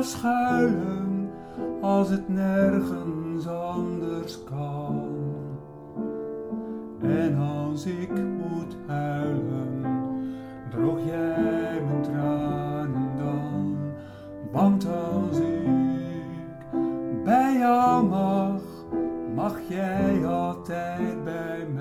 jou schuilen als het nergens anders kan. En als ik moet huilen, droog jij mijn tranen dan. Want als ik bij jou mag jij altijd bij mij.